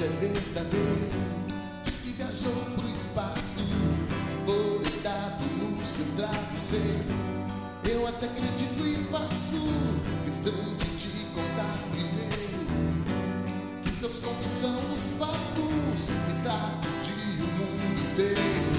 é verdadeiro. Diz que viajou pro espaço, se for deitado no seu travesseiro. Eu até acredito e faço questão de te contar primeiro que seus contos são os fatos, retratos de um mundo inteiro.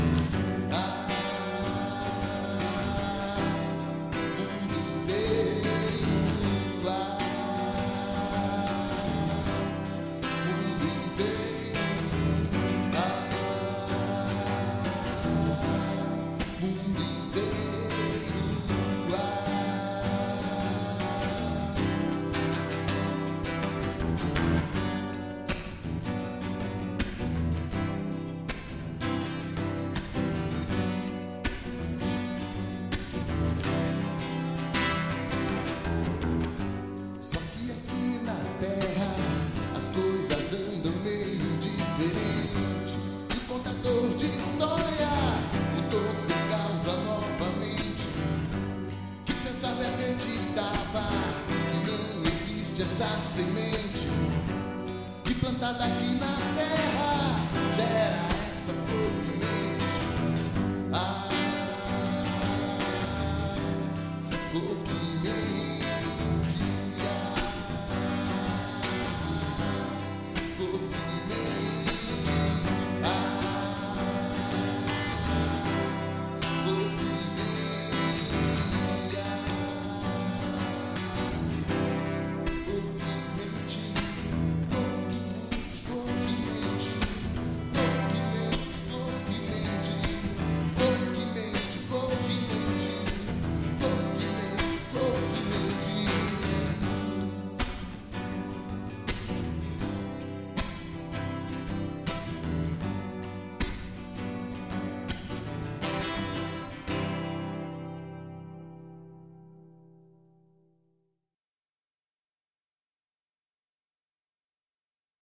Essa semente que plantada aqui na terra gera essa flor.